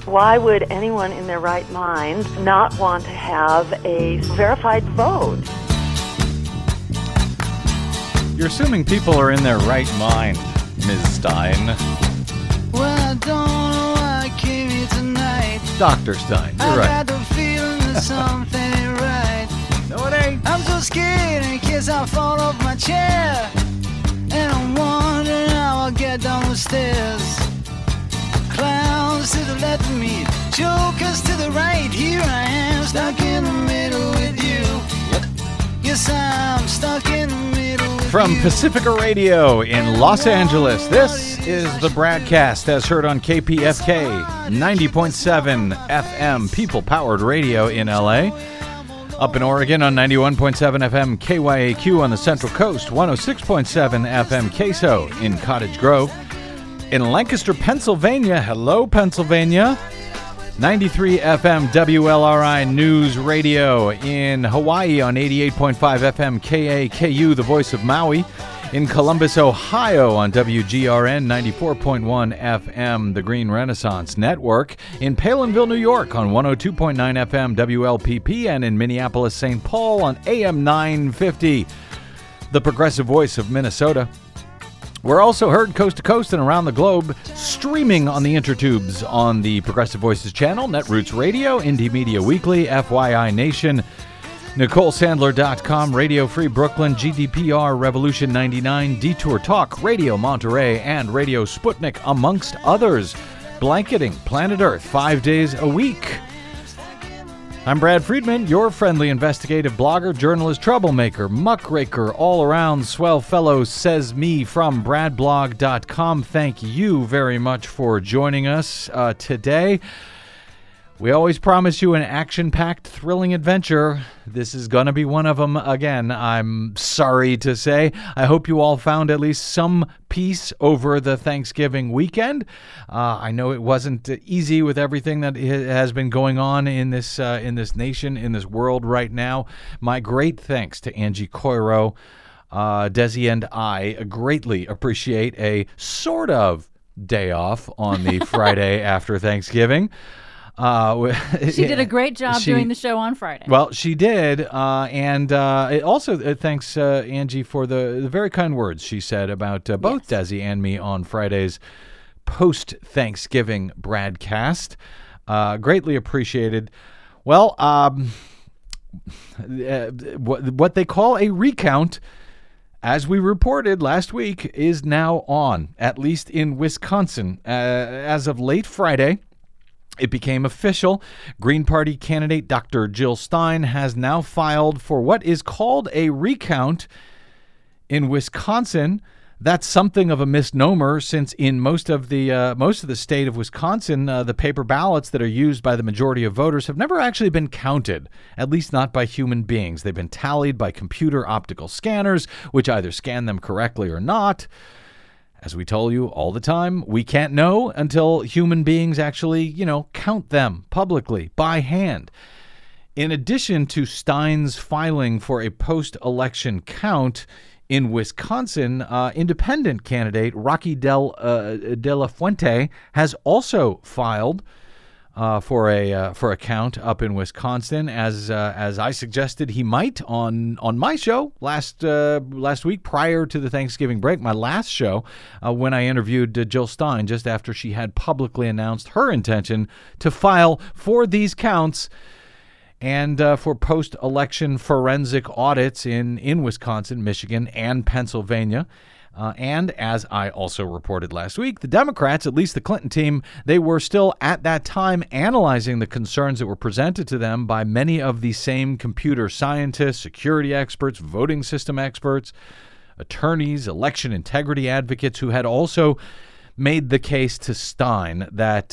Why would anyone in their right mind not want to have a verified vote? You're assuming people are in their right mind, Ms. Stein. Well, I don't know why I came here tonight. Dr. Stein, you're right. I got the feeling that something ain't right. No, it ain't. I'm so scared in case I fall off my chair. And I'm wondering how I'll get down the stairs. Clowns to the left of me, jokers to the right. Here I am, stuck in the middle with you. Yes, I'm stuck in the middle with From you. Pacifica Radio in Los Angeles, this is the BradCast as heard on KPFK 90.7 FM, people-powered radio in LA. Up in Oregon on 91.7 FM KYAQ on the Central Coast, 106.7 FM Queso in Cottage Grove. In Lancaster, Pennsylvania, hello Pennsylvania, 93 FM WLRI News Radio. In Hawaii on 88.5 FM KAKU, the voice of Maui. In Columbus, Ohio on WGRN 94.1 FM, the Green Renaissance Network. In Palinville, New York on 102.9 FM WLPP. And in Minneapolis, St. Paul on AM 950, the progressive voice of Minnesota. We're also heard coast to coast and around the globe, streaming on the intertubes on the Progressive Voices channel, Netroots Radio, Indie Media Weekly, FYI Nation, NicoleSandler.com, Radio Free Brooklyn, GDPR, Revolution 99, Detour Talk, Radio Monterey, and Radio Sputnik, amongst others, blanketing planet Earth 5 days a week. I'm Brad Friedman, your friendly investigative blogger, journalist, troublemaker, muckraker, all-around swell fellow, says me from bradblog.com. Thank you very much for joining us today. We always promise you an action-packed, thrilling adventure. This is going to be one of them again, I'm sorry to say. I hope you all found at least some peace over the Thanksgiving weekend. I know it wasn't easy with everything that has been going on in this nation, in this world right now. My great thanks to Angie Coiro. Desi and I greatly appreciate a sort of day off on the Friday after Thanksgiving. She did a great job doing the show on Friday. Well, she did, and also thanks Angie for the very kind words she said about both Desi and me on Friday's post-Thanksgiving broadcast. Greatly appreciated. Well, what they call a recount, as we reported last week, is now on, at least in Wisconsin. As of late Friday, it became official. Green Party candidate Dr. Jill Stein has now filed for what is called a recount in Wisconsin. That's something of a misnomer, since in most of the state of Wisconsin, the paper ballots that are used by the majority of voters have never actually been counted, at least not by human beings. They've been tallied by computer optical scanners, which either scan them correctly or not. As we told you all the time, we can't know until human beings actually, count them publicly by hand. In addition to Stein's filing for a post-election count in Wisconsin, independent candidate Rocky De La Fuente has also filed for a count up in Wisconsin, as I suggested he might on my show last week prior to the Thanksgiving break, my last show, when I interviewed Jill Stein just after she had publicly announced her intention to file for these counts and for post-election forensic audits in Wisconsin, Michigan, and Pennsylvania. And as I also reported last week, the Democrats, at least the Clinton team, they were still at that time analyzing the concerns that were presented to them by many of the same computer scientists, security experts, voting system experts, attorneys, election integrity advocates who had also made the case to Stein that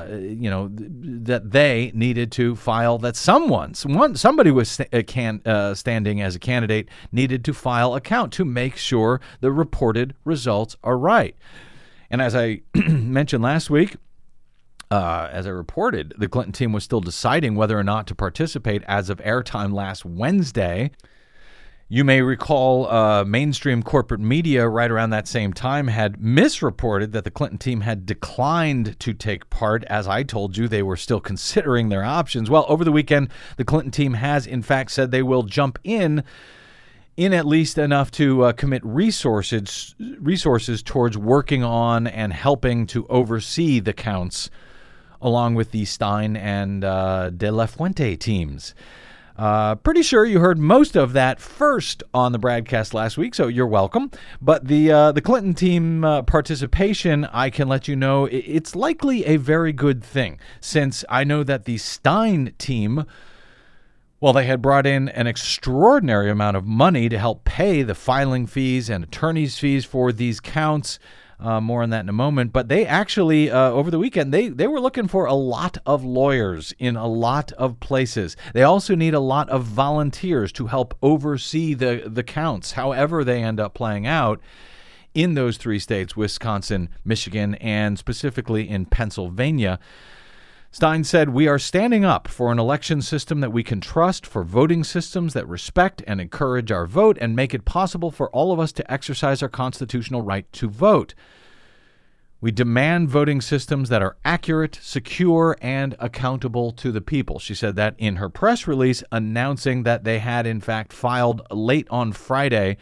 that they needed to file, that somebody was standing as a candidate needed to file a count to make sure the reported results are right. And as I mentioned last week, as I reported, the Clinton team was still deciding whether or not to participate as of airtime last Wednesday. You may recall mainstream corporate media right around that same time had misreported that the Clinton team had declined to take part. As I told you, they were still considering their options. Well, over the weekend, the Clinton team has, in fact, said they will jump in at least enough to commit resources towards working on and helping to oversee the counts, along with the Stein and De La Fuente teams. Pretty sure you heard most of that first on the broadcast last week, so you're welcome. But the Clinton team participation, I can let you know, it's likely a very good thing, since I know that the Stein team, well, they had brought in an extraordinary amount of money to help pay the filing fees and attorney's fees for these counts. More on that in a moment. But they actually, over the weekend, they were looking for a lot of lawyers in a lot of places. They also need a lot of volunteers to help oversee the counts, however they end up playing out in those 3 states, Wisconsin, Michigan, and specifically in Pennsylvania. Stein said, "We are standing up for an election system that we can trust, for voting systems that respect and encourage our vote and make it possible for all of us to exercise our constitutional right to vote. We demand voting systems that are accurate, secure, and accountable to the people." She said that in her press release, announcing that they had, in fact, filed late on Friday.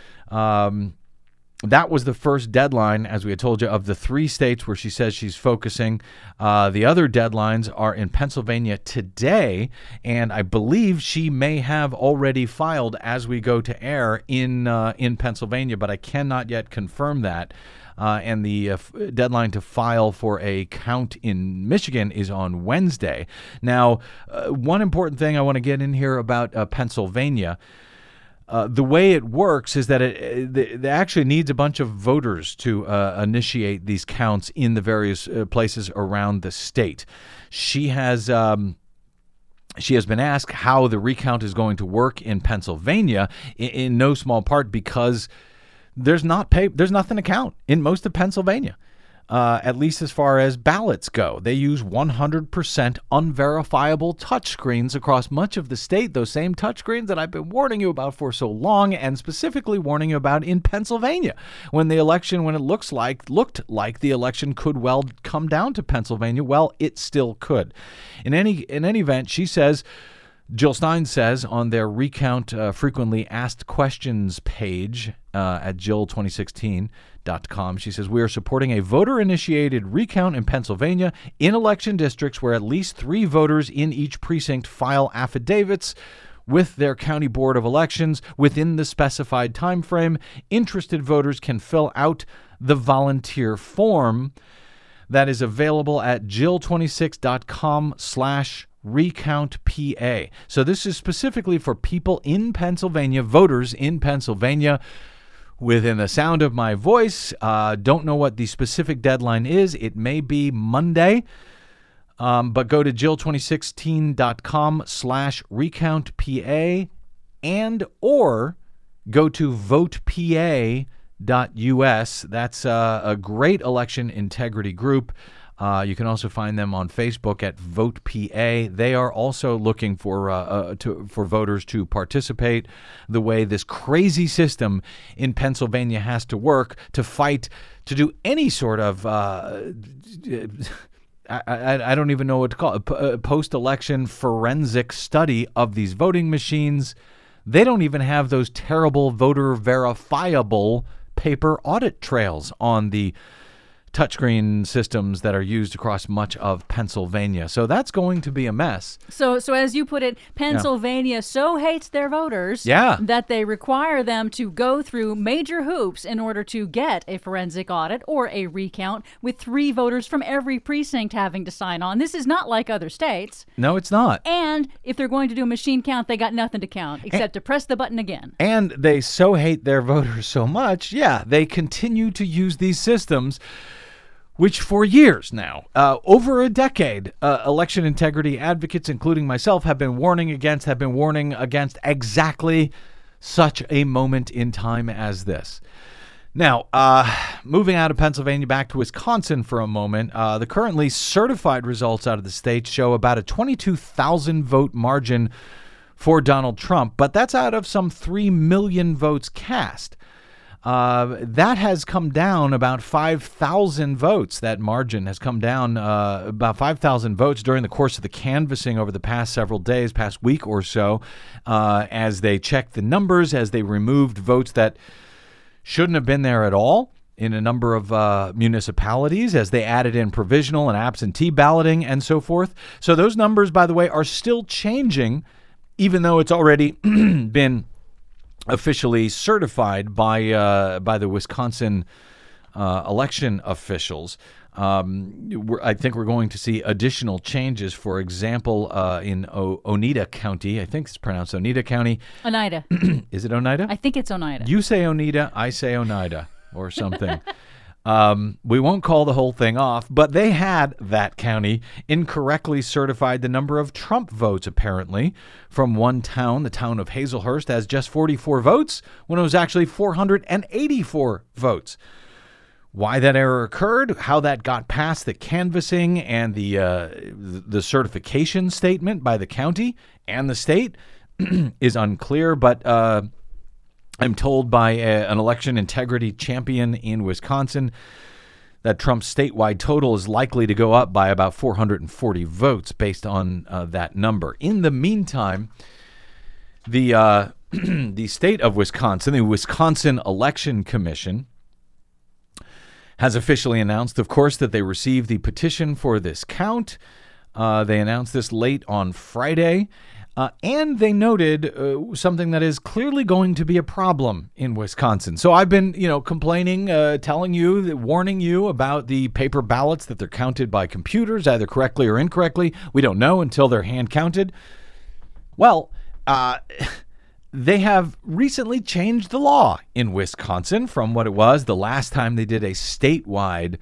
That was the first deadline, as we had told you, of the 3 states where she says she's focusing. The other deadlines are in Pennsylvania today, and I believe she may have already filed as we go to air in Pennsylvania, but I cannot yet confirm that. And the deadline to file for a count in Michigan is on Wednesday. Now, one important thing I want to get in here about Pennsylvania. The way it works is that it actually needs a bunch of voters to initiate these counts in the various places around the state. She has been asked how the recount is going to work in Pennsylvania, in no small part because there's nothing to count in most of Pennsylvania. At least as far as ballots go. They use 100% unverifiable touchscreens across much of the state, those same touchscreens that I've been warning you about for so long, and specifically warning you about in Pennsylvania, when it looked like the election could well come down to Pennsylvania. Well, it still could. In any event, Jill Stein says on their Recount Frequently Asked Questions page at Jill2016.com, she says, "We are supporting a voter-initiated recount in Pennsylvania in election districts where at least 3 voters in each precinct file affidavits with their county board of elections within the specified time frame. Interested voters can fill out the volunteer form that is available at Jill26.com/RecountPA. So this is specifically for people in Pennsylvania, voters in Pennsylvania within the sound of my voice. Don't know what the specific deadline is. It may be Monday, but go to Jill2016.com/RecountPA and or go to votepa.us. That's a great election integrity group. You can also find them on Facebook at VotePA. They are also looking for voters to participate the way this crazy system in Pennsylvania has to work to fight to do any sort of I don't even know what to call it, post-election forensic study of these voting machines. They don't even have those terrible voter verifiable paper audit trails on the touchscreen systems that are used across much of Pennsylvania. So that's going to be a mess. So as you put it, Pennsylvania so hates their voters that they require them to go through major hoops in order to get a forensic audit or a recount with 3 voters from every precinct having to sign on. This is not like other states. No, it's not. And if they're going to do a machine count, they got nothing to count except to press the button again. And they so hate their voters so much, they continue to use these systems, which for years now, over a decade, election integrity advocates, including myself, have been warning against exactly such a moment in time as this. Now, moving out of Pennsylvania back to Wisconsin for a moment, the currently certified results out of the state show about a 22,000 vote margin for Donald Trump, but that's out of some 3 million votes cast. That has come down about 5,000 votes. That margin has come down about 5,000 votes during the course of the canvassing over the past several days, past week or so, as they checked the numbers, as they removed votes that shouldn't have been there at all in a number of municipalities, as they added in provisional and absentee balloting and so forth. So those numbers, by the way, are still changing, even though it's already been officially certified by the Wisconsin election officials. I think we're going to see additional changes. For example, in Oneida County, I think it's pronounced Oneida County. Oneida. Is it Oneida? I think it's Oneida. You say Oneida, I say Oneida, or something. We won't call the whole thing off, but they had, that county, incorrectly certified the number of Trump votes, apparently, from one town, the town of Hazelhurst, as just 44 votes, when it was actually 484 votes. Why that error occurred, how that got past the canvassing and the certification statement by the county and the state is unclear, but I'm told by an election integrity champion in Wisconsin that Trump's statewide total is likely to go up by about 440 votes based on that number. In the meantime, the state of Wisconsin, the Wisconsin Election Commission, has officially announced, of course, that they received the petition for this count. They announced this late on Friday. And they noted something that is clearly going to be a problem in Wisconsin. So I've been, complaining, telling you, warning you about the paper ballots, that they're counted by computers, either correctly or incorrectly. We don't know until they're hand counted. Well, they have recently changed the law in Wisconsin from what it was the last time they did a statewide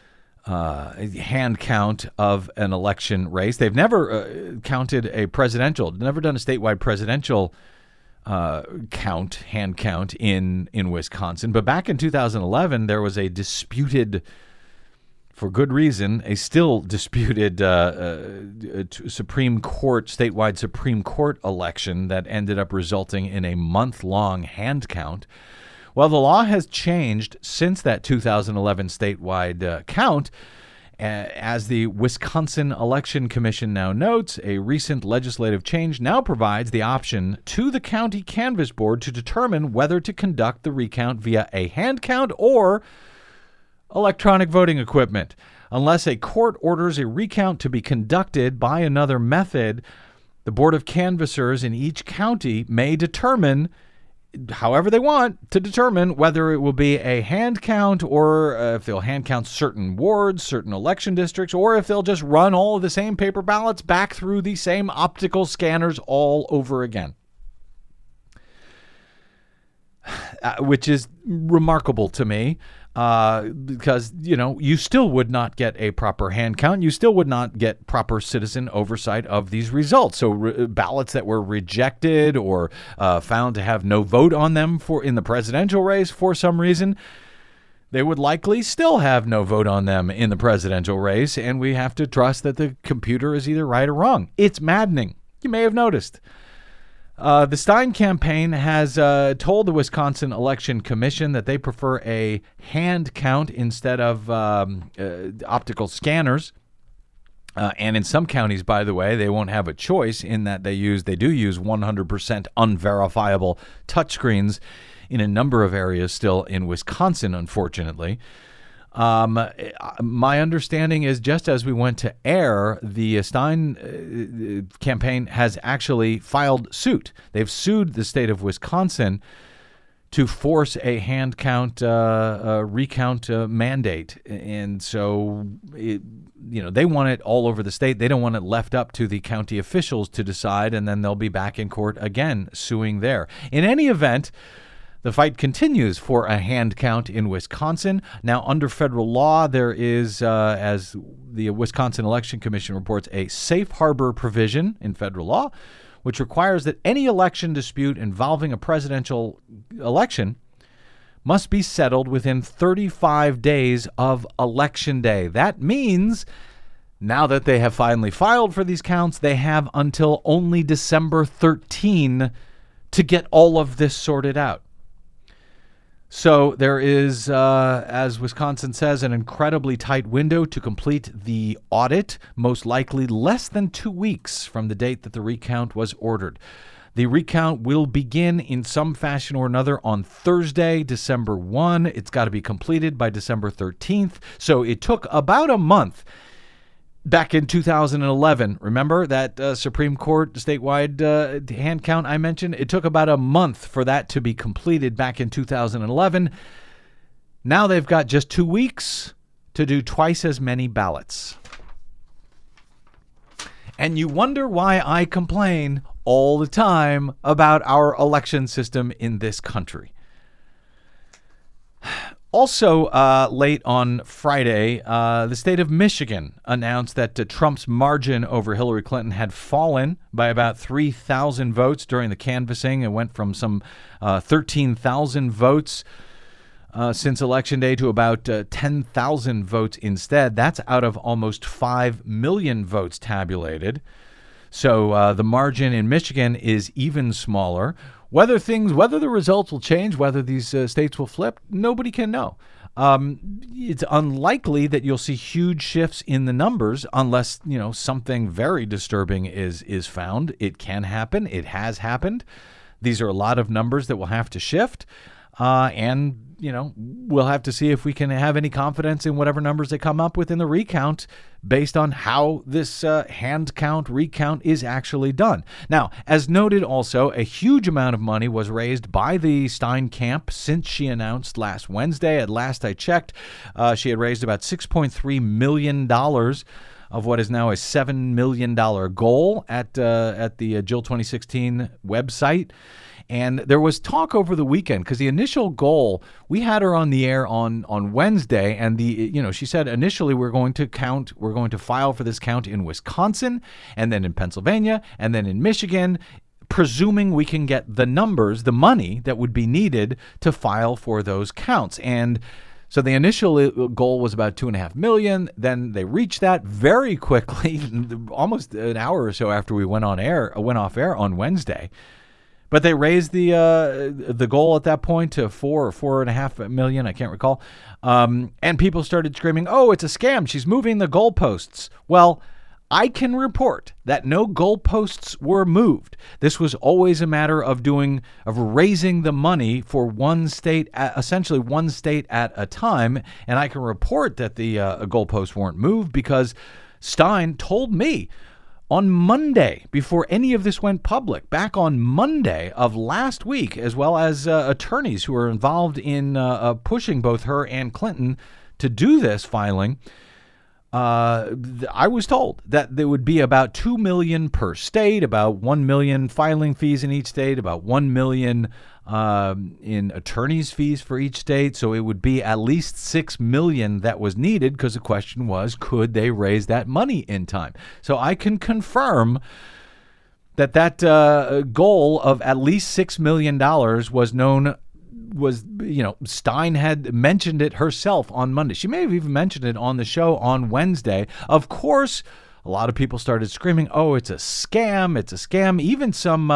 hand count of an election race. They've never counted a presidential, never done a statewide presidential hand count in Wisconsin. But back in 2011, there was a disputed, for good reason, a still disputed statewide Supreme Court election that ended up resulting in a month-long hand count. Well, the law has changed since that 2011 statewide count. As the Wisconsin Election Commission now notes, a recent legislative change now provides the option to the county canvass board to determine whether to conduct the recount via a hand count or electronic voting equipment. Unless a court orders a recount to be conducted by another method, the Board of Canvassers in each county may determine, however they want, to determine whether it will be a hand count or if they'll hand count certain wards, certain election districts, or if they'll just run all of the same paper ballots back through the same optical scanners all over again. Which is remarkable to me. Because, you still would not get a proper hand count. You still would not get proper citizen oversight of these results. So ballots that were rejected or found to have no vote on them in the presidential race for some reason, they would likely still have no vote on them in the presidential race. And we have to trust that the computer is either right or wrong. It's maddening. You may have noticed. The Stein campaign has told the Wisconsin Election Commission that they prefer a hand count instead of optical scanners. And in some counties, by the way, they won't have a choice in that they do use 100% unverifiable touchscreens in a number of areas still in Wisconsin, unfortunately. My understanding is, just as we went to air, the Stein campaign has actually filed suit. They've sued the state of Wisconsin to force a hand count, recount mandate. And so, they want it all over the state. They don't want it left up to the county officials to decide, and then they'll be back in court again suing there. In any event, the fight continues for a hand count in Wisconsin. Now, under federal law, there is, as the Wisconsin Election Commission reports, a safe harbor provision in federal law, which requires that any election dispute involving a presidential election must be settled within 35 days of Election Day. That means Now that they have finally filed for these counts, they have until only December 13 to get all of this sorted out. So there is, as Wisconsin says, an incredibly tight window to complete the audit, most likely less than 2 weeks from the date that the recount was ordered. The recount will begin in some fashion or another on Thursday, December 1. It's got to be completed by December 13th. So it took about a month. Back in 2011, remember that Supreme Court statewide hand count I mentioned? It took about a month for that to be completed back in 2011. Now they've got just 2 weeks to do twice as many ballots. And you wonder why I complain all the time about our election system in this country. Also, late on Friday, the state of Michigan announced that Trump's margin over Hillary Clinton had fallen by about 3,000 votes during the canvassing. It went from some 13,000 votes since Election Day to about 10,000 votes instead. That's out of almost 5 million votes tabulated. So the margin in Michigan is even smaller. Whether the results will change, whether these states will flip, nobody can know. It's unlikely that you'll see huge shifts in the numbers unless, something very disturbing is found. It can happen. It has happened. These are a lot of numbers that will have to shift. And we'll have to see if we can have any confidence in whatever numbers they come up with in the recount based on how this hand count, recount is actually done. Now, as noted also, a huge amount of money was raised by the Stein camp since she announced last Wednesday. At last I checked, she had raised about $6.3 million of what is now a $7 million goal at the Jill 2016 website. And there was talk over the weekend because the initial goal, we had her on the air on Wednesday, and she said initially we're going to file for this count in Wisconsin, and then in Pennsylvania, and then in Michigan, presuming we can get the numbers, the money that would be needed to file for those counts. And so the initial goal was about $2.5 million. Then they reached that very quickly, almost an hour or so after we went off air on Wednesday. But they raised the goal at that point to $4 or $4.5 million. I can't recall. And people started screaming, "Oh, it's a scam. She's moving the goalposts." Well, I can report that no goalposts were moved. This was always a matter of raising the money for one state, essentially one state at a time. And I can report that the goalposts weren't moved because Stein told me on Monday, before any of this went public, back on Monday of last week, as well as attorneys who were involved in pushing both her and Clinton to do this filing, I was told that there would be about $2 million per state, about $1 million filing fees in each state, about $1 million in attorneys' fees for each state. So it would be at least $6 million that was needed because the question was, could they raise that money in time? So I can confirm that goal of at least $6 million was Stein had mentioned it herself on Monday. She may have even mentioned it on the show on Wednesday. Of course, a lot of people started screaming, "Oh, it's a scam. It's a scam." Even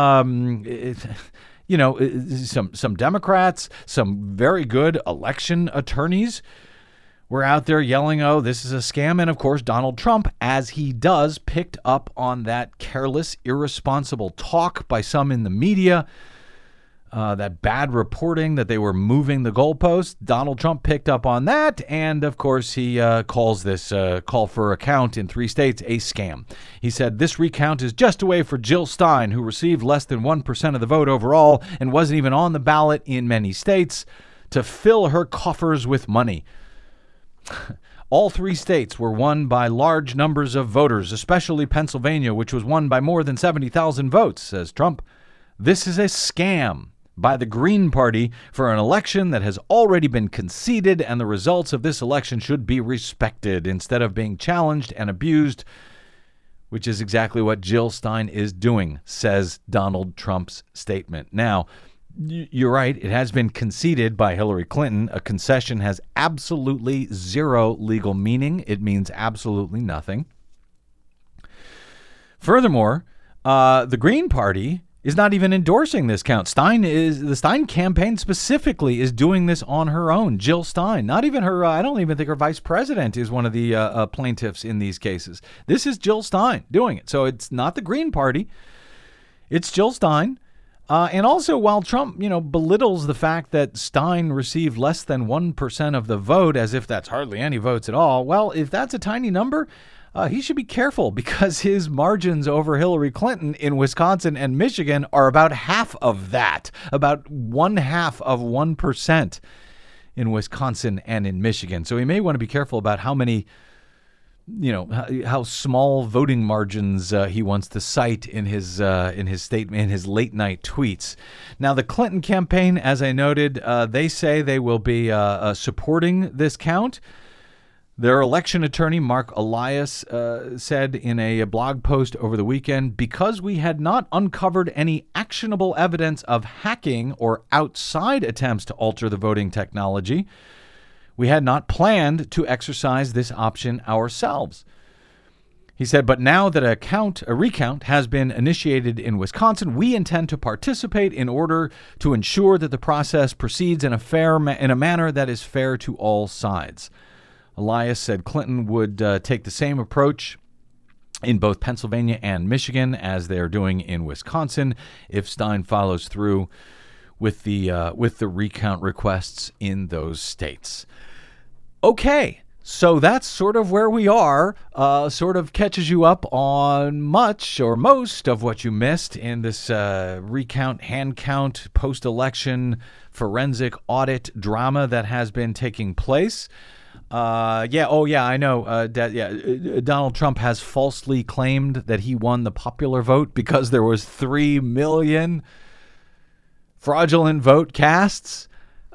some Democrats, some very good election attorneys were out there yelling, "Oh, this is a scam." And of course, Donald Trump, as he does, picked up on that careless, irresponsible talk by some in the media, that bad reporting that they were moving the goalposts. Donald Trump picked up on that, and of course he calls this call for a count in 3 states a scam. He said this recount is just a way for Jill Stein, who received less than 1% of the vote overall and wasn't even on the ballot in many states, to fill her coffers with money. All 3 states were won by large numbers of voters, especially Pennsylvania, which was won by more than 70,000 votes, says Trump. This is a scam by the Green Party for an election that has already been conceded, and the results of this election should be respected instead of being challenged and abused, which is exactly what Jill Stein is doing, says Donald Trump's statement. Now, you're right. It has been conceded by Hillary Clinton. A concession has absolutely zero legal meaning. It means absolutely nothing. Furthermore, the Green Party is not even endorsing this count. The Stein campaign specifically is doing this on her own. Jill Stein, not even her, I don't even think her vice president is one of the plaintiffs in these cases. This is Jill Stein doing it. So it's not the Green Party. It's Jill Stein. And also, while Trump, belittles the fact that Stein received less than 1% of the vote, as if that's hardly any votes at all, well, if that's a tiny number, he should be careful, because his margins over Hillary Clinton in Wisconsin and Michigan are about half of that, about 0.5% in Wisconsin and in Michigan. So he may want to be careful about how many, how small voting margins he wants to cite in his statement, in his late night tweets. Now, the Clinton campaign, as I noted, they say they will be supporting this count. Their election attorney, Mark Elias, said in a blog post over the weekend, because we had not uncovered any actionable evidence of hacking or outside attempts to alter the voting technology, we had not planned to exercise this option ourselves. He said, but now that a recount has been initiated in Wisconsin, we intend to participate in order to ensure that the process proceeds in a manner that is fair to all sides. Elias said Clinton would take the same approach in both Pennsylvania and Michigan as they're doing in Wisconsin if Stein follows through with the recount requests in those states. Okay, so that's sort of where we are. Sort of catches you up on much or most of what you missed in this recount, hand count, post-election forensic audit drama that has been taking place. I know. Donald Trump has falsely claimed that he won the popular vote because there was 3 million fraudulent vote casts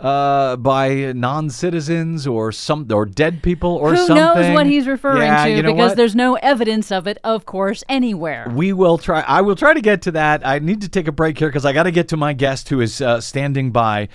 by non-citizens or dead people or something. Who knows what he's referring to, because there's no evidence of it, of course, anywhere. I will try to get to that. I need to take a break here because I got to get to my guest who is standing by.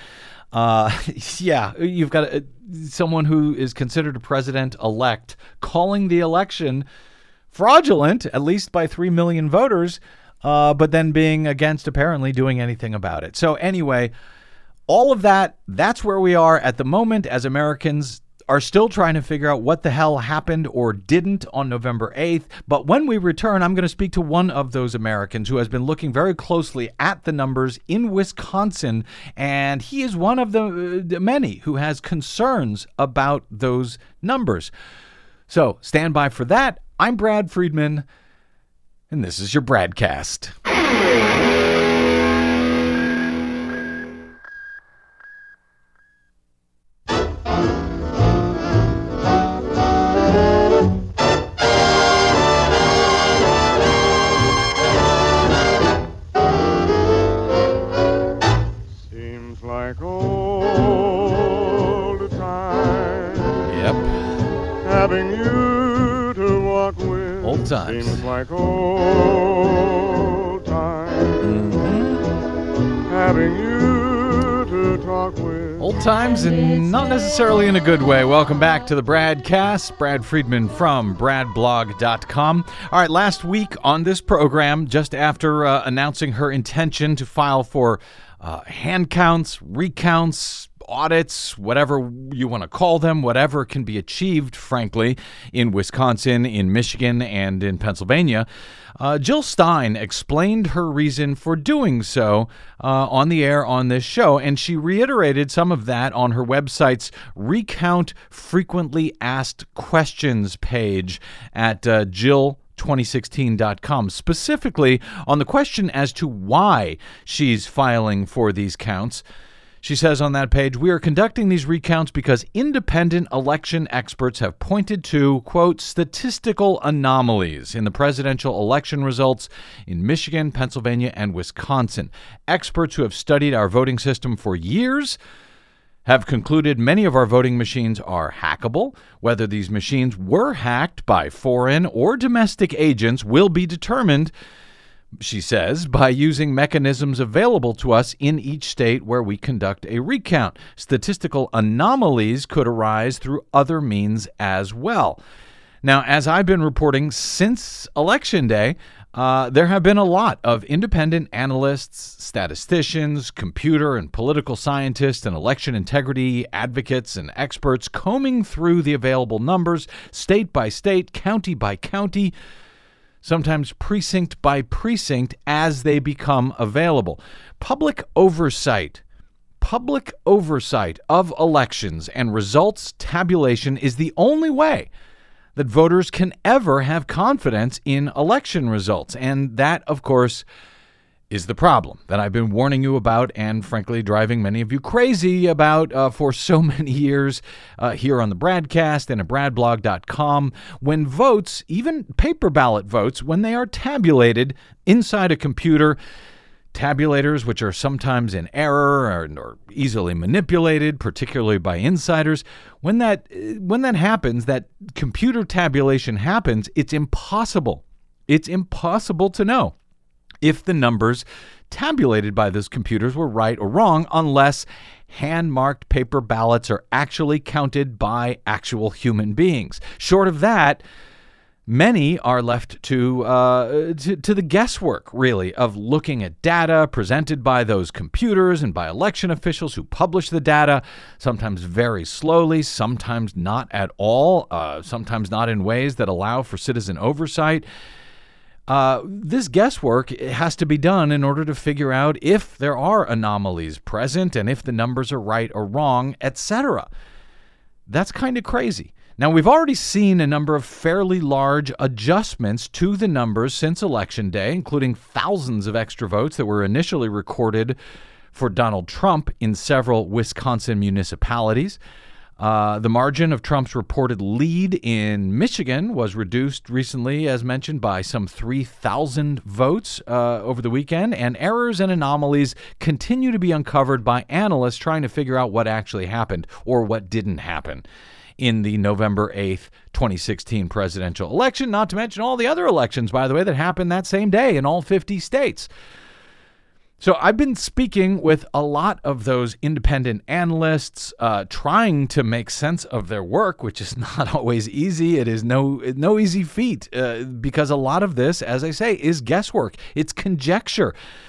You've got someone who is considered a president-elect calling the election fraudulent, at least by 3 million voters, but then being against apparently doing anything about it. So anyway, all of that's where we are at the moment as Americans are still trying to figure out what the hell happened or didn't on November 8th. But when we return, I'm going to speak to one of those Americans who has been looking very closely at the numbers in Wisconsin, and he is one of the many who has concerns about those numbers. So stand by for that. I'm Brad Friedman, and this is your Bradcast. Times. Seems like old times. Having you to talk with. Old times, and not necessarily in a good way. Welcome back to the Bradcast. Brad Friedman from bradblog.com. All right, last week on this program, just after announcing her intention to file for hand counts, recounts, audits, whatever you want to call them, whatever can be achieved, frankly, in Wisconsin, in Michigan, and in Pennsylvania, Jill Stein explained her reason for doing so on the air on this show, and she reiterated some of that on her website's Recount Frequently Asked Questions page at Jill2016.com, specifically on the question as to why she's filing for these counts. She says on that page, we are conducting these recounts because independent election experts have pointed to, quote, statistical anomalies in the presidential election results in Michigan, Pennsylvania, and Wisconsin. Experts who have studied our voting system for years have concluded many of our voting machines are hackable. Whether these machines were hacked by foreign or domestic agents will be determined, she says, by using mechanisms available to us in each state where we conduct a recount. Statistical anomalies could arise through other means as well. Now, as I've been reporting since Election Day, There have been a lot of independent analysts, statisticians, computer and political scientists, and election integrity advocates and experts combing through the available numbers, state by state, county by county, sometimes precinct by precinct, as they become available. Public oversight of elections and results tabulation is the only way that voters can ever have confidence in election results. And that, of course, is the problem that I've been warning you about and, frankly, driving many of you crazy about for so many years here on the Bradcast and at bradblog.com. When votes, even paper ballot votes, when they are tabulated inside a computer, tabulators, which are sometimes in error or easily manipulated, particularly by insiders, when that happens, that computer tabulation happens, it's impossible. It's impossible to know if the numbers tabulated by those computers were right or wrong unless hand-marked paper ballots are actually counted by actual human beings. Short of that, many are left to the guesswork, really, of looking at data presented by those computers and by election officials who publish the data, sometimes very slowly, sometimes not at all, sometimes not in ways that allow for citizen oversight. This guesswork has to be done in order to figure out if there are anomalies present and if the numbers are right or wrong, etc. That's kind of crazy. Now, we've already seen a number of fairly large adjustments to the numbers since Election Day, including thousands of extra votes that were initially recorded for Donald Trump in several Wisconsin municipalities. The margin of Trump's reported lead in Michigan was reduced recently, as mentioned, by some 3,000 votes over the weekend, and errors and anomalies continue to be uncovered by analysts trying to figure out what actually happened or what didn't happen in the November 8th, 2016 presidential election, not to mention all the other elections, by the way, that happened that same day in all 50 states. So I've been speaking with a lot of those independent analysts, trying to make sense of their work, which is not always easy. It is no easy feat because a lot of this, as I say, is guesswork. It's conjecture.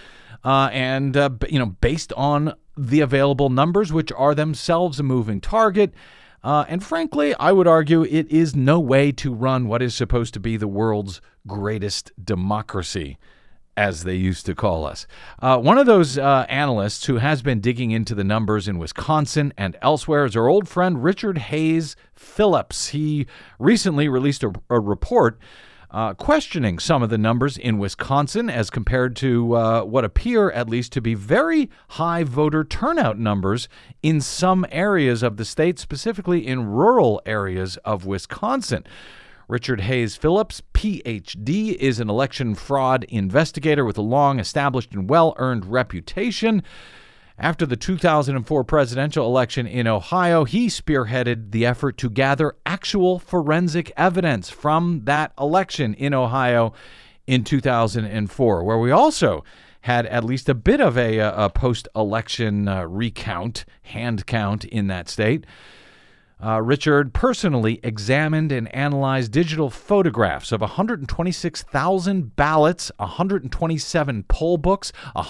And based on the available numbers, which are themselves a moving target. And frankly, I would argue it is no way to run what is supposed to be the world's greatest democracy, as they used to call us. One of those analysts who has been digging into the numbers in Wisconsin and elsewhere is our old friend Richard Hayes Phillips. He recently released a report questioning some of the numbers in Wisconsin as compared to what appear at least to be very high voter turnout numbers in some areas of the state, specifically in rural areas of Wisconsin. Richard Hayes Phillips, Ph.D., is an election fraud investigator with a long established and well-earned reputation. After the 2004 presidential election in Ohio, he spearheaded the effort to gather actual forensic evidence from that election in Ohio in 2004, where we also had at least a bit of a post-election recount, hand count in that state. Richard personally examined and analyzed digital photographs of 126,000 ballots, 127 poll books,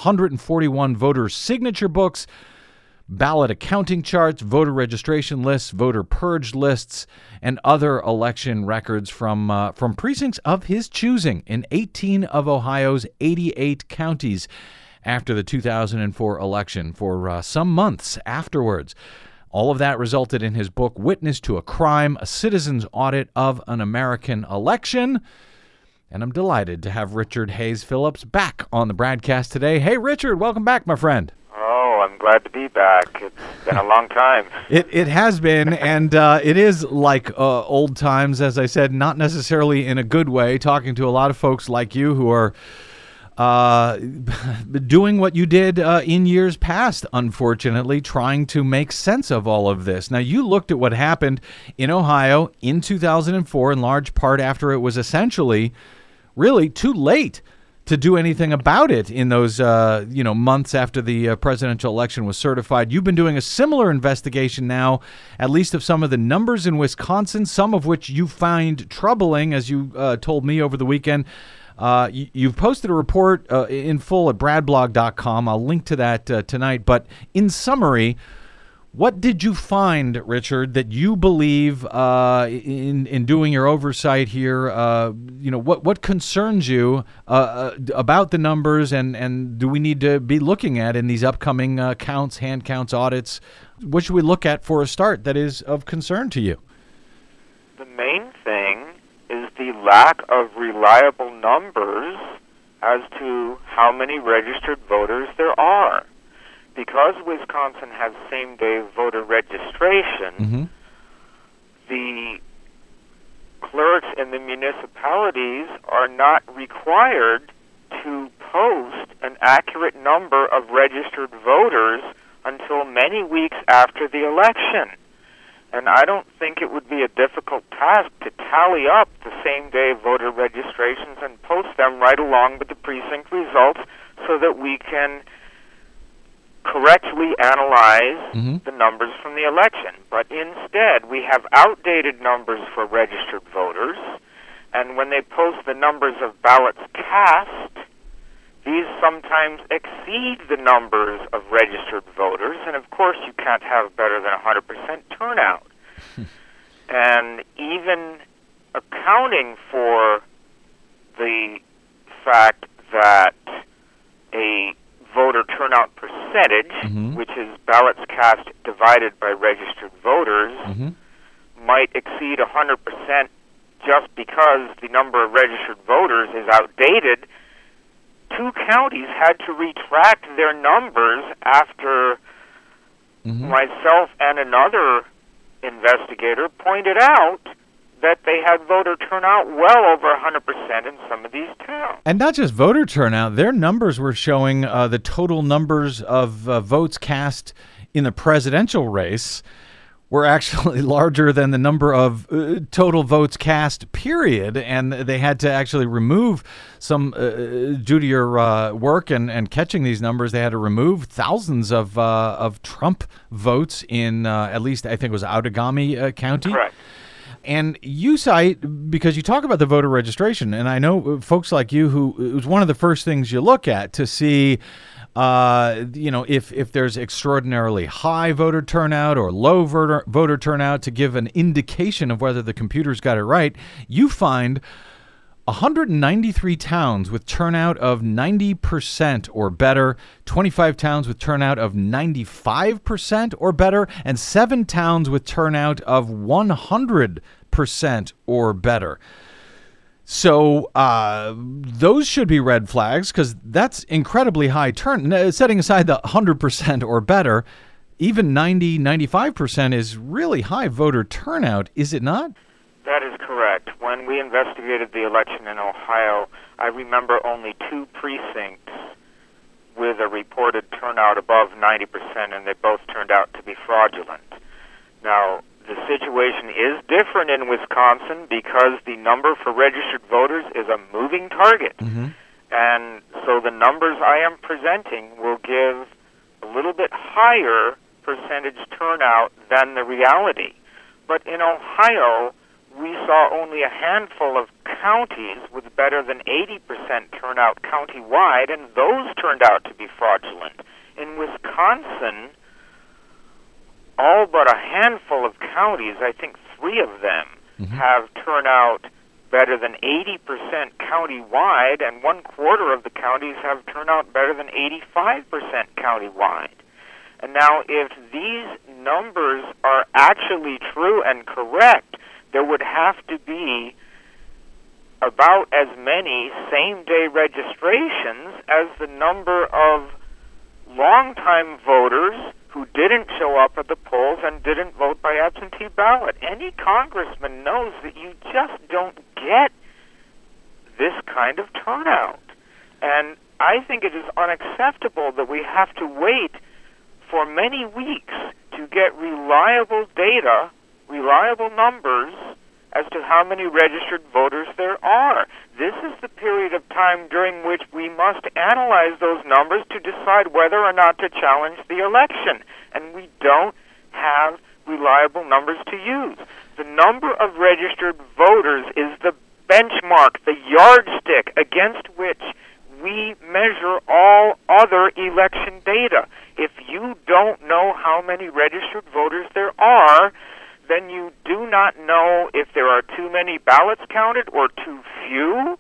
141 voter signature books, ballot accounting charts, voter registration lists, voter purge lists, and other election records from precincts of his choosing in 18 of Ohio's 88 counties after the 2004 election for some months afterwards. All of that resulted in his book, Witness to a Crime, A Citizen's Audit of an American Election. And I'm delighted to have Richard Hayes Phillips back on the Bradcast today. Hey, Richard, welcome back, my friend. Oh, I'm glad to be back. It's been a long time. It has been, and it is like old times, as I said, not necessarily in a good way, talking to a lot of folks like you who are doing what you did in years past, unfortunately, trying to make sense of all of this. Now, you looked at what happened in Ohio in 2004, in large part after it was essentially really too late to do anything about it in those months after the presidential election was certified. You've been doing a similar investigation now, at least of some of the numbers in Wisconsin, some of which you find troubling, as you told me over the weekend. You've posted a report in full at bradblog.com. I'll link to that tonight. But in summary, what did you find, Richard, that you believe in doing your oversight here? What concerns you about the numbers, and do we need to be looking at in these upcoming hand counts, audits? What should we look at for a start that is of concern to you? The main thing is the lack of reliable numbers as to how many registered voters there are. Because Wisconsin has same-day voter registration, the clerks in the municipalities are not required to post an accurate number of registered voters until many weeks after the election. And I don't think it would be a difficult task to tally up the same-day voter registrations and post them right along with the precinct results so that we can correctly analyze the numbers from the election. But instead, we have outdated numbers for registered voters, and when they post the numbers of ballots cast, these sometimes exceed the numbers of registered voters, and of course you can't have better than 100% turnout. And even accounting for the fact that a voter turnout percentage, which is ballots cast divided by registered voters, might exceed 100% just because the number of registered voters is outdated. Two counties had to retract their numbers after myself and another investigator pointed out that they had voter turnout well over 100% in some of these towns. And not just voter turnout, their numbers were showing the total numbers of votes cast in the presidential race were actually larger than the number of total votes cast, period. And they had to actually remove some, due to your work and catching these numbers, they had to remove thousands of Trump votes in at least, I think it was Outagamie County. Correct. And you cite, because you talk about the voter registration, and I know folks like you who it was one of the first things you look at to see, if there's extraordinarily high voter turnout or low voter turnout to give an indication of whether the computer's got it right. You find 193 towns with turnout of 90% or better, 25 towns with turnout of 95% or better, and 7 towns with turnout of 100% or better. So those should be red flags because that's incredibly high turn. Setting aside the 100% or better, even 90, 95% is really high voter turnout, is it not? That is correct. When we investigated the election in Ohio, I remember only 2 precincts with a reported turnout above 90%, and they both turned out to be fraudulent. Now, the situation is different in Wisconsin because the number for registered voters is a moving target. And so the numbers I am presenting will give a little bit higher percentage turnout than the reality. But in Ohio, we saw only a handful of counties with better than 80% turnout countywide, and those turned out to be fraudulent. In Wisconsin, all but a handful of counties, I think 3 of them, have turnout better than 80% countywide, and 1/4 of the counties have turnout better than 85% countywide. And now, if these numbers are actually true and correct, there would have to be about as many same-day registrations as the number of longtime voters who didn't show up at the polls and didn't vote by absentee ballot. Any congressman knows that you just don't get this kind of turnout. And I think it is unacceptable that we have to wait for many weeks to get reliable data, reliable numbers, as to how many registered voters there are. This is the period of time during which we must analyze those numbers to decide whether or not to challenge the election. And we don't have reliable numbers to use. The number of registered voters is the benchmark, the yardstick against which we measure all other election data. If you don't know how many registered voters there are, then you do not know if there are too many ballots counted or too few,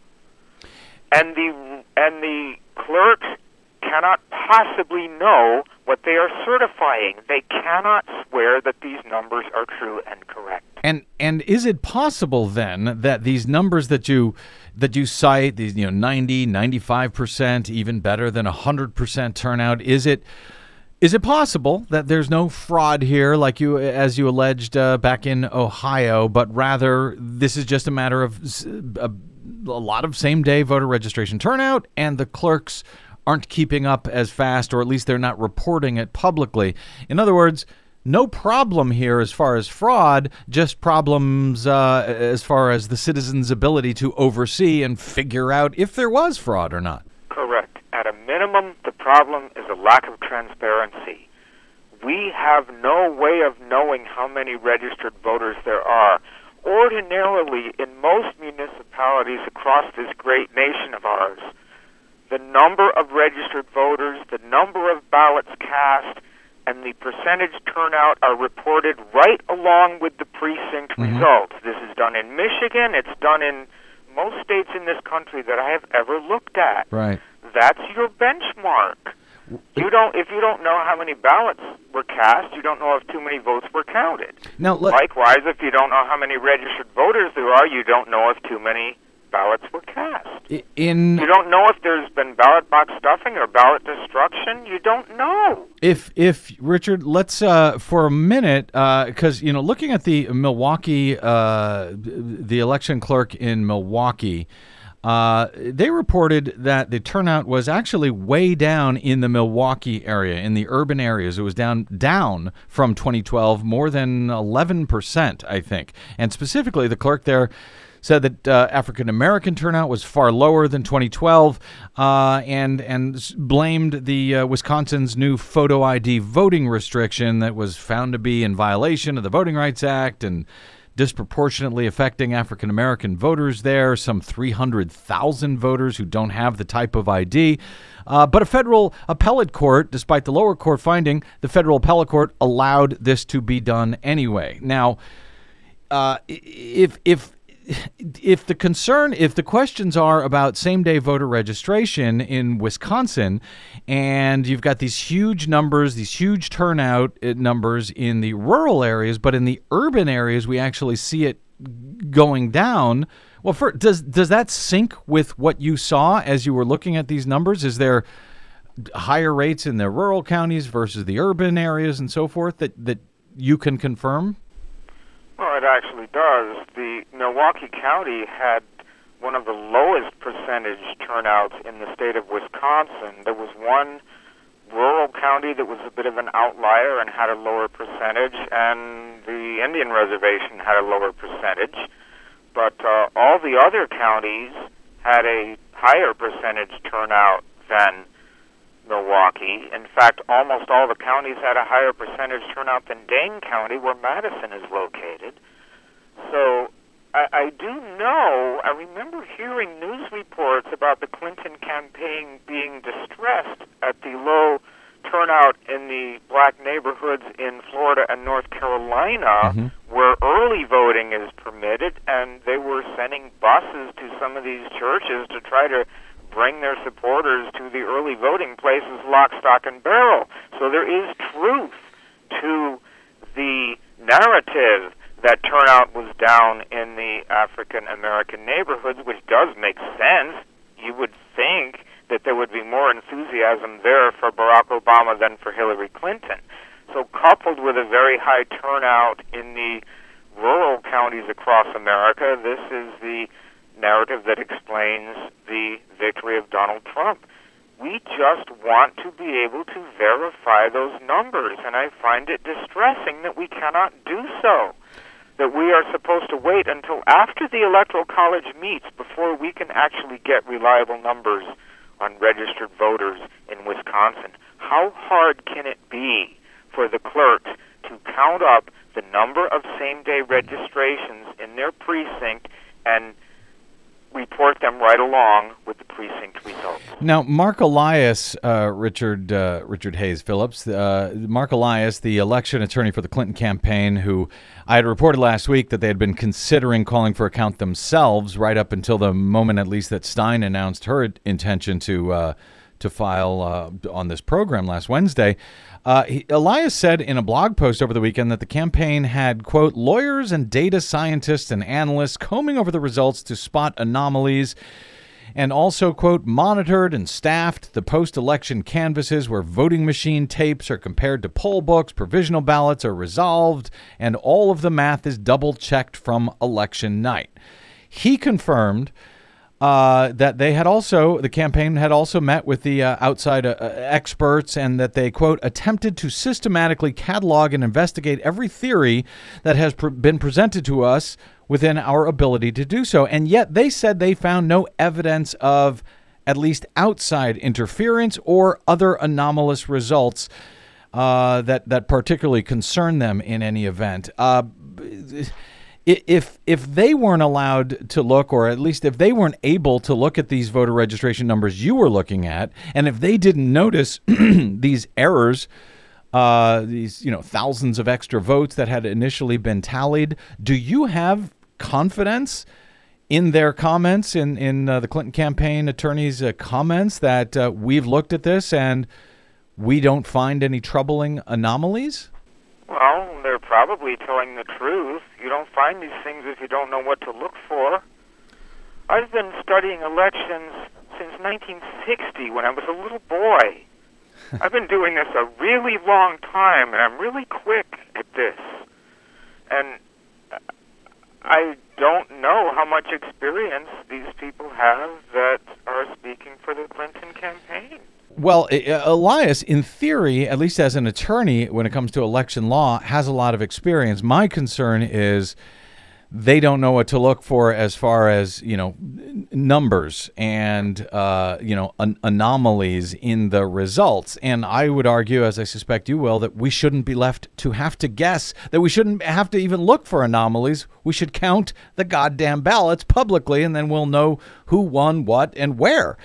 and the clerks cannot possibly know what they are certifying. They cannot swear that these numbers are true and correct. And is it possible then that these numbers that you cite, these 90, 95%, even better than 100% turnout, is it possible that there's no fraud here, like as you alleged back in Ohio, but rather this is just a matter of a lot of same-day voter registration turnout, and the clerks aren't keeping up as fast, or at least they're not reporting it publicly? In other words, no problem here as far as fraud, just problems as far as the citizens' ability to oversee and figure out if there was fraud or not. Correct. At a minimum, the problem is a lack of transparency. We have no way of knowing how many registered voters there are. Ordinarily, in most municipalities across this great nation of ours, the number of registered voters, the number of ballots cast, and the percentage turnout are reported right along with the precinct results. This is done in Michigan. It's done in most states in this country that I have ever looked at. Right. That's your benchmark. If you don't know how many ballots were cast, you don't know if too many votes were counted. Now, likewise, if you don't know how many registered voters there are, you don't know if too many ballots were cast. You don't know if there's been ballot box stuffing or ballot destruction. You don't know. If Richard, let's for a minute, because looking at the Milwaukee, the election clerk in Milwaukee, they reported that the turnout was actually way down in the Milwaukee area, in the urban areas. It was down from 2012, more than 11%, I think. And specifically, the clerk there said that African-American turnout was far lower than 2012, and blamed the Wisconsin's new photo ID voting restriction that was found to be in violation of the Voting Rights Act and disproportionately affecting African-American voters there, some 300,000 voters who don't have the type of ID. But a federal appellate court, despite the lower court finding, the federal appellate court allowed this to be done anyway. Now, if the questions are about same-day voter registration in Wisconsin, and you've got these huge numbers, these huge turnout numbers in the rural areas, but in the urban areas we actually see it going down. Well, does that sync with what you saw as you were looking at these numbers? Is there higher rates in the rural counties versus the urban areas and so forth that you can confirm? Well, it actually does. The Milwaukee County had one of the lowest percentage turnouts in the state of Wisconsin. There was one rural county that was a bit of an outlier and had a lower percentage, and the Indian Reservation had a lower percentage. But all the other counties had a higher percentage turnout than Milwaukee. In fact, almost all the counties had a higher percentage turnout than Dane County, where Madison is located. So I do know, I remember hearing news reports about the Clinton campaign being distressed at the low turnout in the black neighborhoods in Florida and North Carolina, where early voting is permitted, and they were sending buses to some of these churches to try to bring their supporters to the early voting places lock, stock, and barrel. So there is truth to the narrative that turnout was down in the African-American neighborhoods, which does make sense. You would think that there would be more enthusiasm there for Barack Obama than for Hillary Clinton. So coupled with a very high turnout in the rural counties across America, this is the narrative that explains the victory of Donald Trump. We just want to be able to verify those numbers, and I find it distressing that we cannot do so, that we are supposed to wait until after the Electoral College meets before we can actually get reliable numbers on registered voters in Wisconsin. How hard can it be for the clerks to count up the number of same-day registrations in their precinct and report them right along with the precinct results. Now, Mark Elias, Richard Hayes Phillips, Mark Elias, the election attorney for the Clinton campaign, who I had reported last week that they had been considering calling for a count themselves right up until the moment, at least, that Stein announced her intention to file on this program last Wednesday. Elias said in a blog post over the weekend that the campaign had, quote, lawyers and data scientists and analysts combing over the results to spot anomalies, and also, quote, monitored and staffed the post-election canvases where voting machine tapes are compared to poll books, provisional ballots are resolved, and all of the math is double-checked from election night. He confirmed that the campaign had also met with the outside experts, and that they, quote, attempted to systematically catalog and investigate every theory that has been presented to us within our ability to do so. And yet they said they found no evidence of at least outside interference or other anomalous results that particularly concern them in any event. If they weren't allowed to look, or at least if they weren't able to look at these voter registration numbers you were looking at, and if they didn't notice these errors, these thousands of extra votes that had initially been tallied, do you have confidence in their comments, in the Clinton campaign attorney's comments, that we've looked at this and we don't find any troubling anomalies? Well, they're probably telling the truth. You don't find these things if you don't know what to look for. I've been studying elections since 1960 when I was a little boy. I've been doing this a really long time, and I'm really quick at this. And I don't know how much experience these people have that are speaking for the Clinton campaign. Well, Elias, in theory, at least as an attorney, when it comes to election law, has a lot of experience. My concern is they don't know what to look for as far as, numbers and, anomalies in the results. And I would argue, as I suspect you will, that we shouldn't be left to have to guess, that we shouldn't have to even look for anomalies. We should count the goddamn ballots publicly, and then we'll know who won what and where.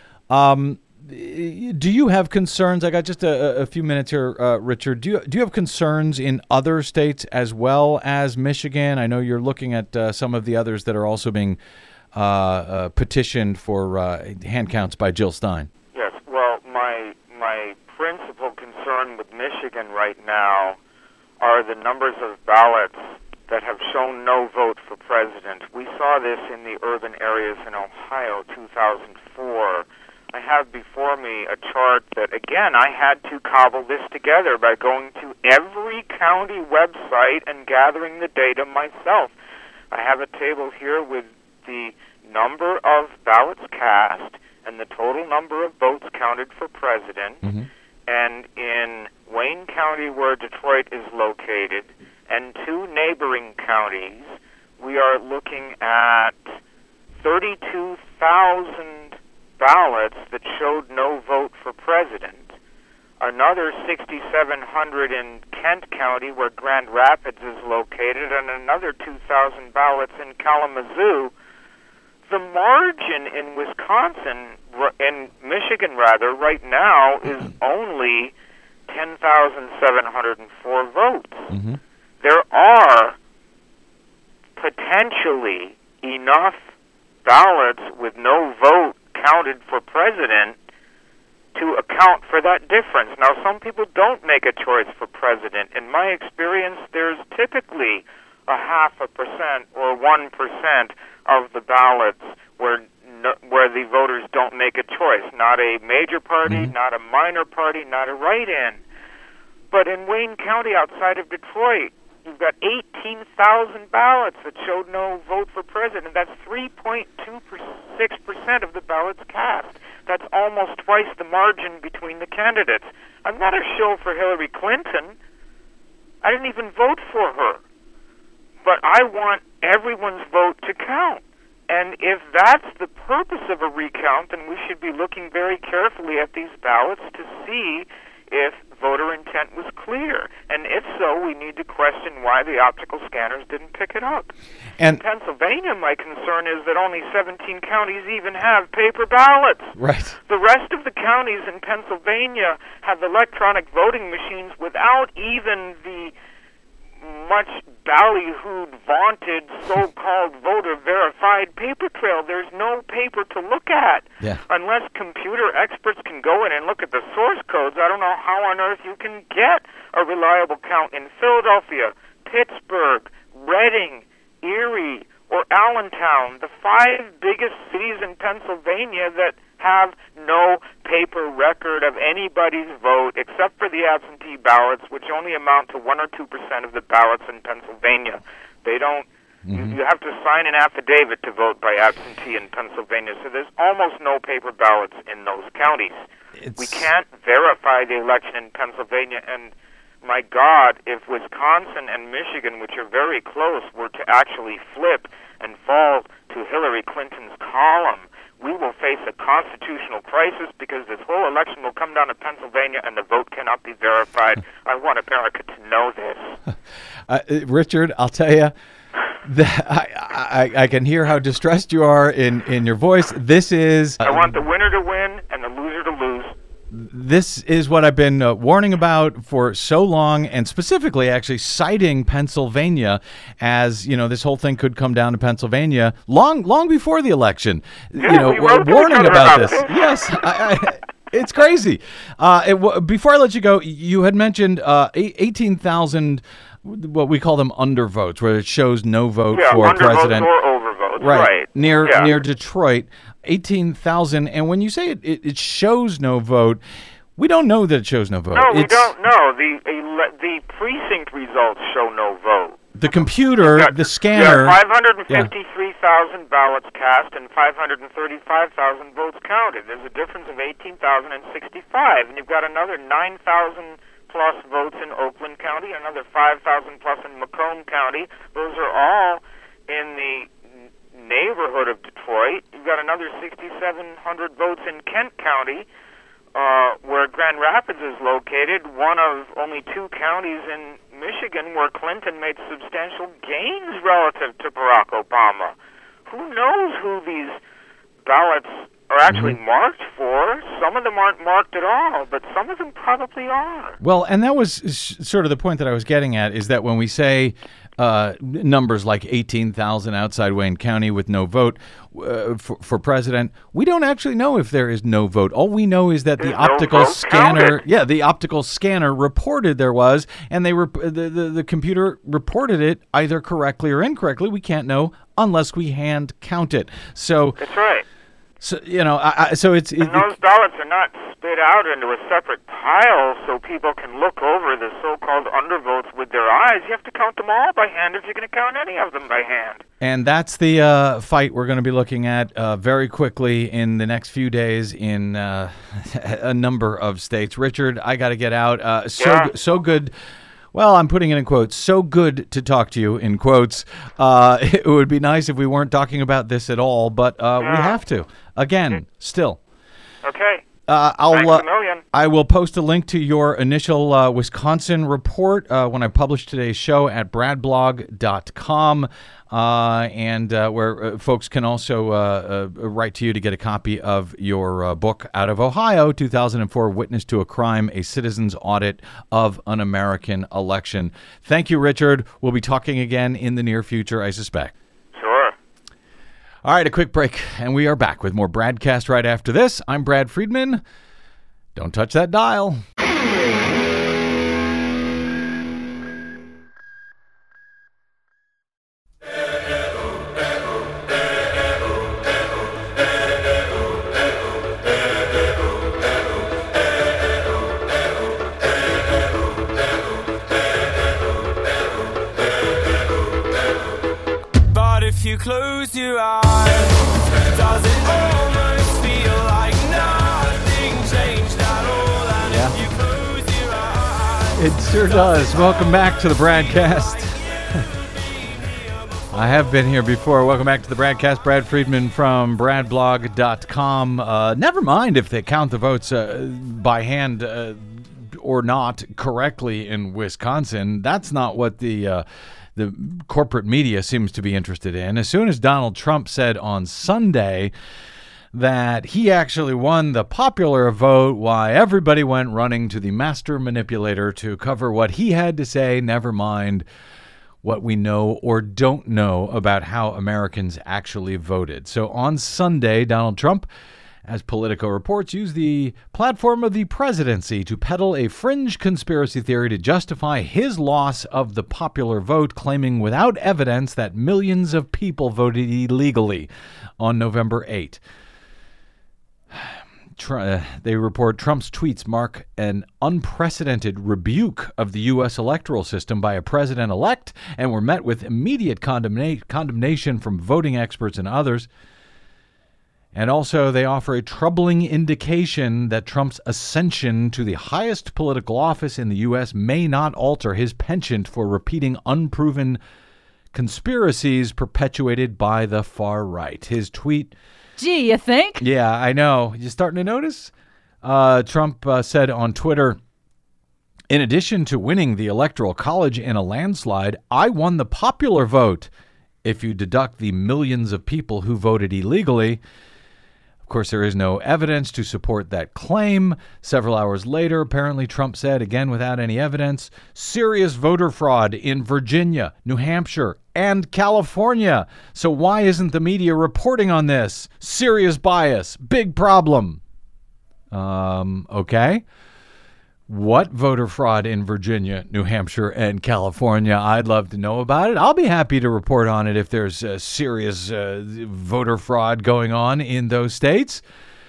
Do you have concerns? I got just a few minutes here, Richard. Do you have concerns in other states as well as Michigan? I know you're looking at some of the others that are also being petitioned for hand counts by Jill Stein. Yes. Well, my principal concern with Michigan right now are the numbers of ballots that have shown no vote for president. We saw this in the urban areas in Ohio, 2004. I have before me a chart that, again, I had to cobble this together by going to every county website and gathering the data myself. I have a table here with the number of ballots cast and the total number of votes counted for president. Mm-hmm. And in Wayne County, where Detroit is located, and two neighboring counties, we are looking at 32,000 ballots that showed no vote for president. Another 6,700 in Kent County, where Grand Rapids is located, and another 2,000 ballots in Kalamazoo. The margin in in Michigan right now is only 10,704 votes. Mm-hmm. There are potentially enough ballots with no vote counted for president to account for that difference. Now, some people don't make a choice for president. In my experience, there's typically 0.5% or 1% of the ballots where the voters don't make a choice. Not a major party, not a minor party, not a write-in. But in Wayne County, outside of Detroit, you've got 18,000 ballots that showed no vote for president. That's 3.26% of the ballots cast. That's almost twice the margin between the candidates. I'm not a shill for Hillary Clinton. I didn't even vote for her. But I want everyone's vote to count. And if that's the purpose of a recount, then we should be looking very carefully at these ballots to see if voter intent was clear. And if so, we need to question why the optical scanners didn't pick it up. And in Pennsylvania, my concern is that only 17 counties even have paper ballots. Right. The rest of the counties in Pennsylvania have electronic voting machines without even the much ballyhooed, vaunted, so-called voter-verified paper trail. There's no paper to look at. Yeah. Unless computer experts can go in and look at the source codes, I don't know how on earth you can get a reliable count in Philadelphia, Pittsburgh, Reading, Erie, or Allentown, the 5 biggest cities in Pennsylvania that have no paper record of anybody's vote except for the absentee ballots, which only amount to 1 or 2% of the ballots in Pennsylvania. They don't. You have to sign an affidavit to vote by absentee in Pennsylvania, so there's almost no paper ballots in those counties. We can't verify the election in Pennsylvania, and my God, if Wisconsin and Michigan, which are very close, were to actually flip and fall to Hillary Clinton's column, we will face a constitutional crisis because this whole election will come down to Pennsylvania and the vote cannot be verified. I want America to know this. Richard, I'll tell you, I can hear how distressed you are in your voice. This is... I want the winner to win and the loser to lose. This is what I've been warning about for so long, and specifically actually citing Pennsylvania as, this whole thing could come down to Pennsylvania long before the election. Yeah, warning about this. Yes, it's crazy. Before I let you go, you had mentioned 18,000, what we call them undervotes, where it shows no vote for president. Or overvotes, right. Near Detroit. 18,000, and when you say it shows no vote, we don't know that it shows no vote. No, we don't know. The precinct results show no vote. The computer, the scanner... 553,000 ballots cast and 535,000 votes counted. There's a difference of 18,000 and 65, and you've got another 9,000 plus votes in Oakland County, another 5,000 plus in Macomb County. Those are all in the neighborhood of Detroit. You've got another 6,700 votes in Kent County, where Grand Rapids is located, one of only 2 counties in Michigan where Clinton made substantial gains relative to Barack Obama. Who knows who these ballots are actually marked for? Some of them aren't marked at all, but some of them probably are. Well, and that was sort of the point that I was getting at, is that when we say numbers like 18,000 outside Wayne County with no vote for president, we don't actually know if there is no vote. All we know is that the optical scanner, the optical scanner reported there was, and the computer reported it either correctly or incorrectly. We can't know unless we hand count it. So that's right. So those ballots are not spit out into a separate pile so people can look over the so-called undervotes with their eyes. You have to count them all by hand if you're going to count any of them by hand. And that's the fight we're going to be looking at very quickly in the next few days in a number of states. Richard, I got to get out. So good. Well, I'm putting it in quotes. So good to talk to you, in quotes. It would be nice if we weren't talking about this at all, but we have to. Again, still. Okay. I will post a link to your initial Wisconsin report when I publish today's show at bradblog.com, and where folks can also write to you to get a copy of your book out of Ohio, 2004, Witness to a Crime, A Citizen's Audit of an American Election. Thank you, Richard. We'll be talking again in the near future, I suspect. All right, a quick break, and we are back with more Bradcast right after this. I'm Brad Friedman. Don't touch that dial. But if you close your eyes, does it almost feel like nothing changed at all? And if you close your eyes, it sure does. Welcome back to the Bradcast. I have been here before. Welcome back to the Bradcast. Brad Friedman from bradblog.com. Never mind if they count the votes by hand or not correctly in Wisconsin. That's not what the corporate media seems to be interested in. As soon as Donald Trump said on Sunday that he actually won the popular vote, why everybody went running to the master manipulator to cover what he had to say, never mind what we know or don't know about how Americans actually voted. So on Sunday, Donald Trump, as Politico reports, used the platform of the presidency to peddle a fringe conspiracy theory to justify his loss of the popular vote, claiming without evidence that millions of people voted illegally on November 8. They report Trump's tweets mark an unprecedented rebuke of the U.S. electoral system by a president-elect and were met with immediate condemnation from voting experts and others. And also, they offer a troubling indication that Trump's ascension to the highest political office in the U.S. may not alter his penchant for repeating unproven conspiracies perpetuated by the far right. His tweet... Gee, you think? Yeah, I know. You starting to notice? Trump said on Twitter, in addition to winning the Electoral College in a landslide, I won the popular vote if you deduct the millions of people who voted illegally. Of course, there is no evidence to support that claim. Several hours later, apparently Trump said, again without any evidence, serious voter fraud in Virginia, New Hampshire, and California. So why isn't the media reporting on this? Serious bias. Big problem. Okay. What voter fraud in Virginia, New Hampshire, and California? I'd love to know about it. I'll be happy to report on it if there's serious voter fraud going on in those states.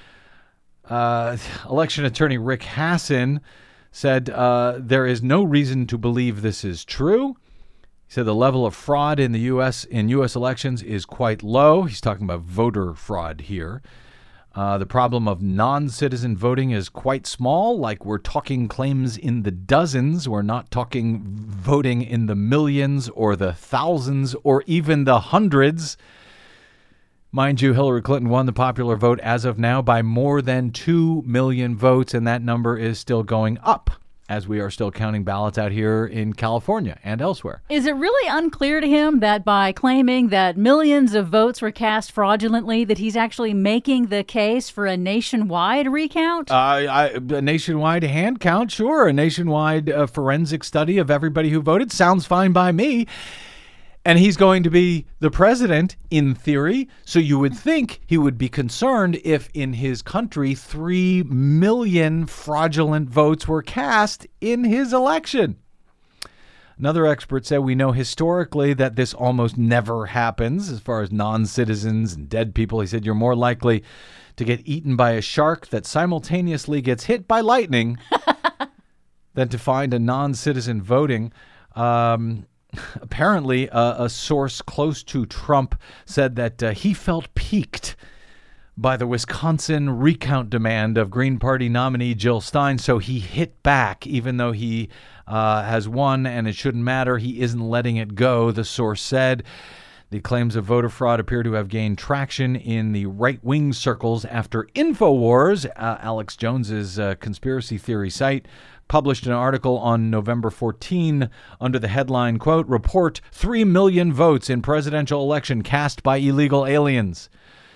Election attorney Rick Hassin said there is no reason to believe this is true. He said the level of fraud in the U.S. elections is quite low. He's talking about voter fraud here. The problem of non-citizen voting is quite small, like we're talking claims in the dozens. We're not talking voting in the millions or the thousands or even the hundreds. Mind you, Hillary Clinton won the popular vote as of now by more than 2 million votes, and that number is still going up as we are still counting ballots out here in California and elsewhere. Is it really unclear to him that by claiming that millions of votes were cast fraudulently, that he's actually making the case for a nationwide recount? A nationwide hand count, sure. A nationwide forensic study of everybody who voted sounds fine by me. And he's going to be the president, in theory, so you would think he would be concerned if in his country 3 million fraudulent votes were cast in his election. Another expert said we know historically that this almost never happens as far as non-citizens and dead people. He said you're more likely to get eaten by a shark that simultaneously gets hit by lightning than to find a non-citizen voting. Apparently, a source close to Trump said that he felt piqued by the Wisconsin recount demand of Green Party nominee Jill Stein, so he hit back. Even though he has won and it shouldn't matter, he isn't letting it go, the source said. The claims of voter fraud appear to have gained traction in the right-wing circles after InfoWars, Alex Jones's conspiracy theory site, published an article on November 14 under the headline, quote, report 3 million votes in presidential election cast by illegal aliens.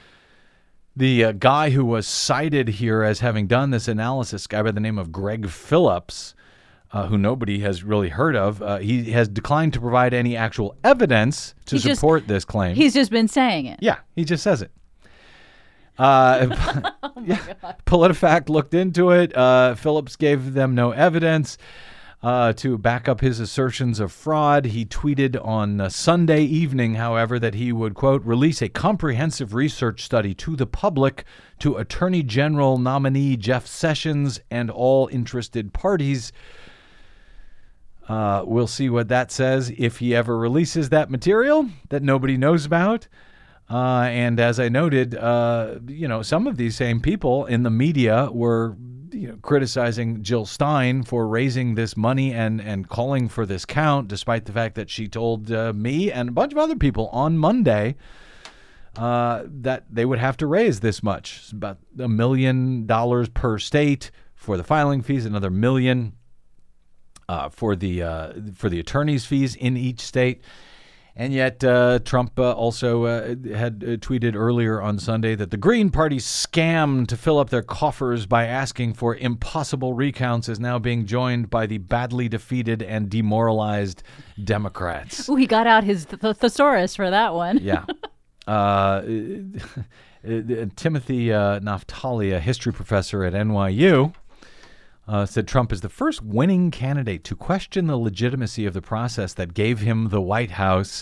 The guy who was cited here as having done this analysis, guy by the name of Greg Phillips, who nobody has really heard of, he has declined to provide any actual evidence to support this claim. He's just been saying it. Yeah, he just says it. PolitiFact looked into it. Phillips gave them no evidence to back up his assertions of fraud. He tweeted on Sunday evening, however, that he would, quote, release a comprehensive research study to the public, to Attorney General nominee Jeff Sessions and all interested parties. We'll see what that says if he ever releases that material that nobody knows about. And as I noted, some of these same people in the media were criticizing Jill Stein for raising this money and calling for this count, despite the fact that she told me and a bunch of other people on Monday that they would have to raise this much. It's about $1 million per state for the filing fees, another $1 million for the attorney's fees in each state. And yet Trump also had tweeted earlier on Sunday that the Green Party's scam to fill up their coffers by asking for impossible recounts is now being joined by the badly defeated and demoralized Democrats. Ooh, he got out his thesaurus for that one. Yeah. Timothy Naftali, a history professor at NYU, said Trump is the first winning candidate to question the legitimacy of the process that gave him the White House.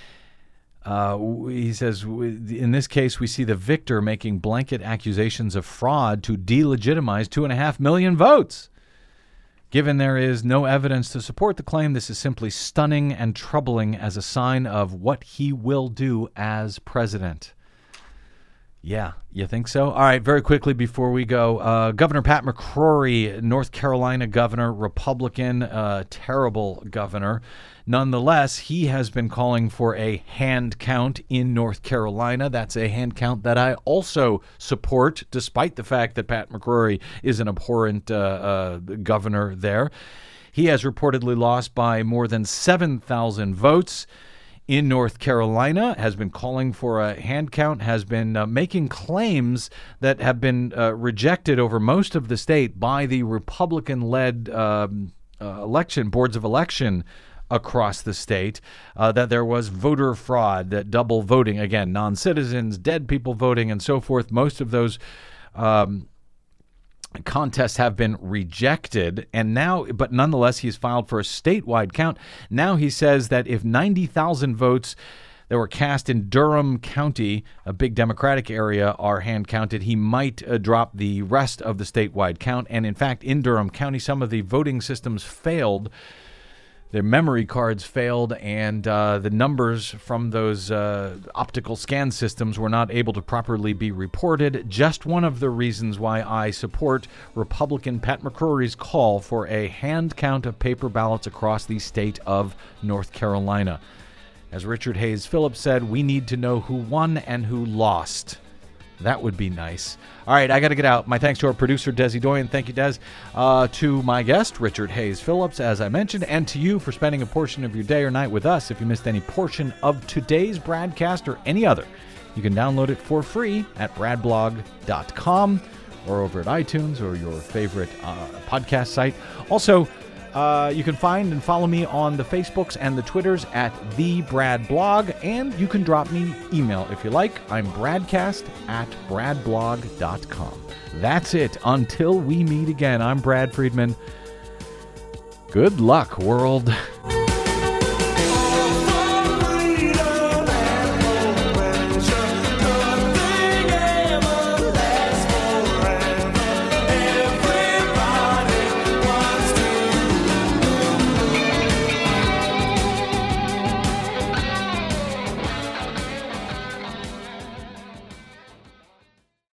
He says, in this case, we see the victor making blanket accusations of fraud to delegitimize 2.5 million votes. Given there is no evidence to support the claim, this is simply stunning and troubling as a sign of what he will do as president. Yeah, you think so? All right, very quickly before we go, Governor Pat McCrory, North Carolina governor, Republican, terrible governor. Nonetheless, he has been calling for a hand count in North Carolina. That's a hand count that I also support, despite the fact that Pat McCrory is an abhorrent governor there. He has reportedly lost by more than 7,000 votes. In North Carolina, has been calling for a hand count, has been making claims that have been rejected over most of the state by the Republican-led election boards of election across the state, that there was voter fraud, that double voting, again, non-citizens, dead people voting, and so forth. Most of those contests have been rejected, and now, but nonetheless, he's filed for a statewide count. Now he says that if 90,000 votes that were cast in Durham County, a big Democratic area, are hand counted, he might drop the rest of the statewide count. And in fact, in Durham County, some of the voting systems failed. Their memory cards failed, and the numbers from those optical scan systems were not able to properly be reported. Just one of the reasons why I support Republican Pat McCrory's call for a hand count of paper ballots across the state of North Carolina. As Richard Hayes Phillips said, we need to know who won and who lost. That would be nice. All right, I got to get out. My thanks to our producer, Desi Doyen. Thank you, Des. To my guest, Richard Hayes Phillips, as I mentioned, and to you for spending a portion of your day or night with us. If you missed any portion of today's broadcast or any other, you can download it for free at bradblog.com or over at iTunes or your favorite podcast site. Also, you can find and follow me on the Facebooks and the Twitters at The Brad Blog, and you can drop me email if you like. I'm bradcast@bradblog.com. That's it. Until we meet again, I'm Brad Friedman. Good luck, world.